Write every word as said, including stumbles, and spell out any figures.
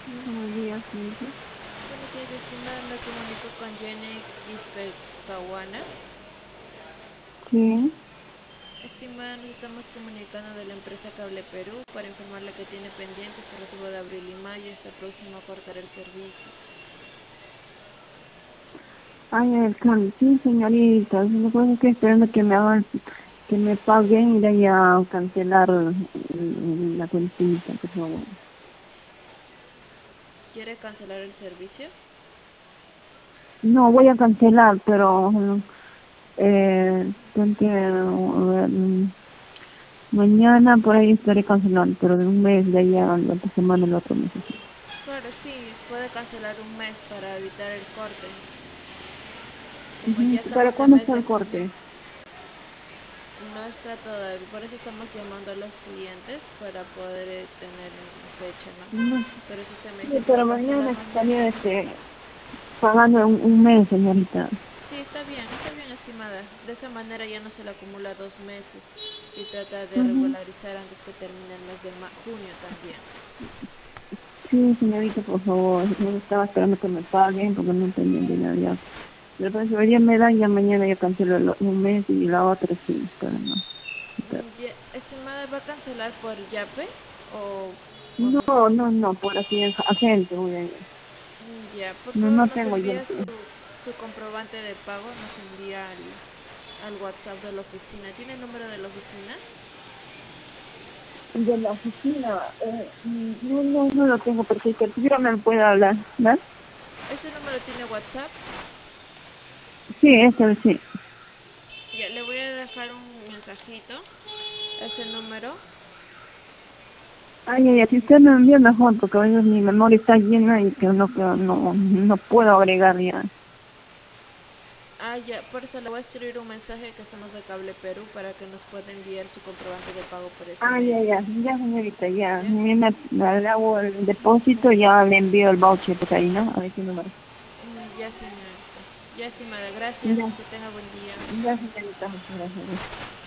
Buenos días, señorita. Buenos días, estimada. Me comunico con Jenny Quispe Caguana. Sí. Estimada, nos estamos comunicando de la empresa Cable Perú para informarle que tiene pendiente su recibo de abril y mayo y está próximo a cortar el servicio. Ay, el cambio. Sí, señorita. Lo que pasa es que esperando que me hagan, que me paguen y de ahí a cancelar mm, la cuentita, por favor. ¿Quiere cancelar el servicio? No, voy a cancelar, pero mm, eh, tengo que, eh, mm, mañana por ahí estaré cancelando, pero de un mes de ahí a la otra semana, el otro mes. Así. Claro, sí, puede cancelar un mes para evitar el corte. Como Ujú. ya ¿Para estamos en cuándo mes está de el junio, corte? no está todavía, por eso estamos llamando a los clientes para poder eh, tener una fecha, ¿no? No. Pero si usted me Sí, dice que va pero a mañana cancelar mañana. estaría este, pagando un, un mes, señorita. Sí, está bien, está bien, estimada. De esa manera ya no se le acumula dos meses y trata de Ujú. regularizar antes que termine el mes de ma- junio también. Sí, señorita, por favor. Yo estaba esperando que me paguen porque no tenía dinero ya. Pero pues, hoy día me dan, ya mañana ya cancelo el- un mes y la otra sí, pero no. Pero- Mm, ya- estimada, ¿va a cancelar por Yape o No, con... no, no, por así, en agente, voy a ir. Mm, ya, por No, favor no nos tengo ya. envía su, su comprobante de pago, nos envía al, al WhatsApp de la oficina. ¿Tiene el número de la oficina? De la oficina, eh, mm, no, no, no lo tengo porque si cualquiera me puede hablar, ¿verdad? Ese número tiene WhatsApp. Sí, eso sí. Ya, le voy a dejar un mensajito a ese número. Ay, ay, ay, si usted me envía mejor porque a veces mi memoria está llena y que no, que no, no puedo agregar ya. Ah, ya, por eso le voy a escribir un mensaje que somos de Cable Perú para que nos pueda enviar su comprobante de pago por ese Ah, ya, medio. ya, ya, señorita, ya. ¿Ya? Me, me, le hago el depósito, ya le envío el voucher por ahí, ¿no? A ver qué número. Mm, ya, señorita. Ya, estimada, gracias. Ya, Que tenga buen día. ya, señorita, muchas gracias.